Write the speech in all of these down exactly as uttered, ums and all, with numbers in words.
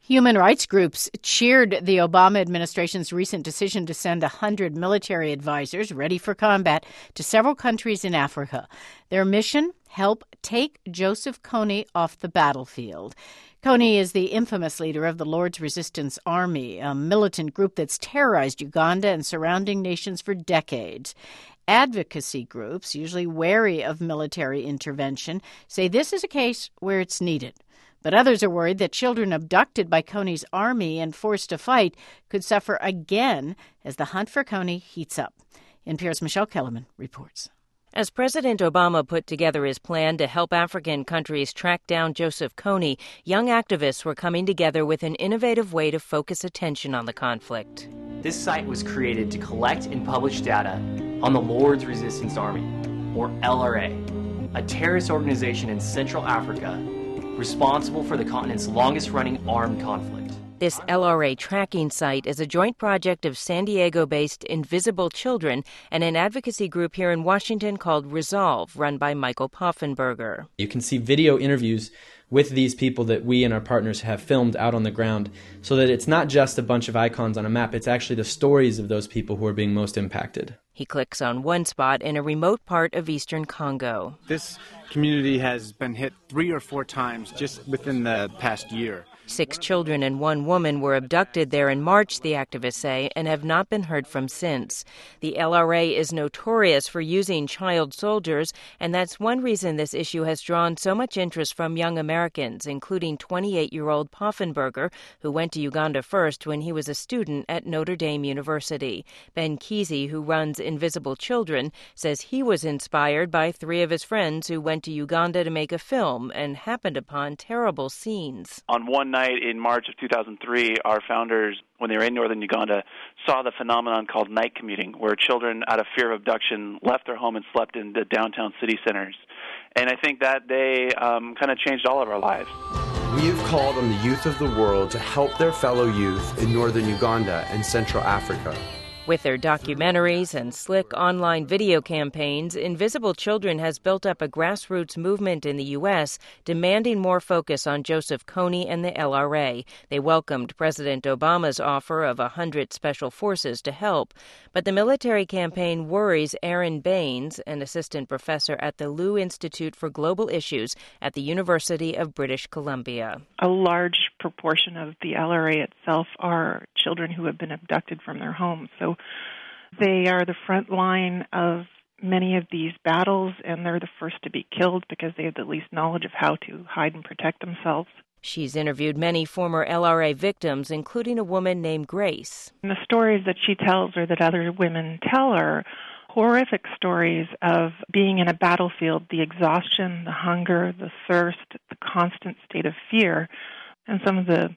Human rights groups cheered the Obama administration's recent decision to send one hundred military advisors ready for combat to several countries in Africa. Their mission? Help take Joseph Kony off the battlefield. Kony is the infamous leader of the Lord's Resistance Army, a militant group that's terrorized Uganda and surrounding nations for decades. Advocacy groups, usually wary of military intervention, say this is a case where it's needed. But others are worried that children abducted by Kony's army and forced to fight could suffer again as the hunt for Kony heats up. N P R's Michelle Kellerman reports. As President Obama put together his plan to help African countries track down Joseph Kony, young activists were coming together with an innovative way to focus attention on the conflict. This site was created to collect and publish data on the Lord's Resistance Army, or L R A, a terrorist organization in Central Africa responsible for the continent's longest-running armed conflict. This L R A tracking site is a joint project of San Diego-based Invisible Children and an advocacy group here in Washington called Resolve, run by Michael Poffenberger. You can see video interviews with these people that we and our partners have filmed out on the ground so that it's not just a bunch of icons on a map, it's actually the stories of those people who are being most impacted. He clicks on one spot in a remote part of eastern Congo. This community has been hit three or four times just within the past year. Six children and one woman were abducted there in March, the activists say, and have not been heard from since. The L R A is notorious for using child soldiers, and that's one reason this issue has drawn so much interest from young Americans, including twenty-eight-year-old Poffenberger, who went to Uganda first when he was a student at Notre Dame University. Ben Kesey, who runs Invisible Children, says he was inspired by three of his friends who went to Uganda to make a film and happened upon terrible scenes. On one night in March of two thousand three, our founders, when they were in northern Uganda, saw the phenomenon called night commuting, where children, out of fear of abduction, left their home and slept in the downtown city centers. And I think that day um, kind of changed all of our lives. We have called on the youth of the world to help their fellow youth in northern Uganda and Central Africa. With their documentaries and slick online video campaigns, Invisible Children has built up a grassroots movement in the U S demanding more focus on Joseph Kony and the L R A. They welcomed President Obama's offer of one hundred special forces to help. But the military campaign worries Aaron Baines, an assistant professor at the Lew Institute for Global Issues at the University of British Columbia. A large proportion of the L R A itself are children who have been abducted from their homes. So they are the front line of many of these battles, and they're the first to be killed because they have the least knowledge of how to hide and protect themselves. She's interviewed many former L R A victims, including a woman named Grace. And the stories that she tells or that other women tell are horrific stories of being in a battlefield, the exhaustion, the hunger, the thirst, the constant state of fear, and some of the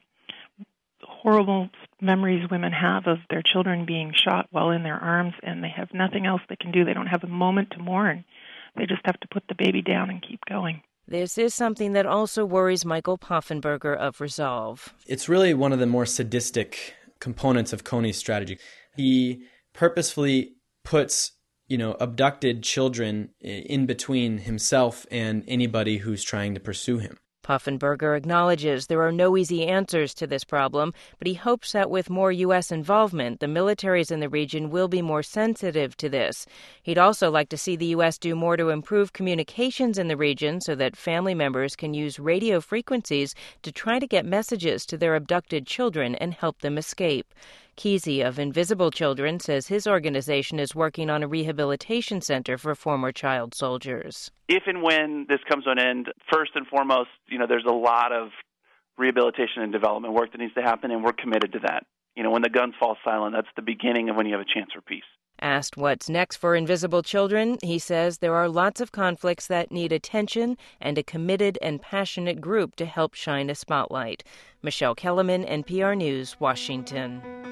horrible memories women have of their children being shot while in their arms, and they have nothing else they can do. They don't have a moment to mourn. They just have to put the baby down and keep going. This is something that also worries Michael Poffenberger of Resolve. It's really one of the more sadistic components of Kony's strategy. He purposefully puts, you know, abducted children in between himself and anybody who's trying to pursue him. Poffenberger acknowledges there are no easy answers to this problem, but he hopes that with more U S involvement, the militaries in the region will be more sensitive to this. He'd also like to see the U S do more to improve communications in the region so that family members can use radio frequencies to try to get messages to their abducted children and help them escape. Kesey of Invisible Children says his organization is working on a rehabilitation center for former child soldiers. If and when this comes to an end, first and foremost, you know, there's a lot of rehabilitation and development work that needs to happen, and we're committed to that. You know, when the guns fall silent, that's the beginning of when you have a chance for peace. Asked what's next for Invisible Children, he says there are lots of conflicts that need attention and a committed and passionate group to help shine a spotlight. Michelle Kellerman, N P R News, Washington.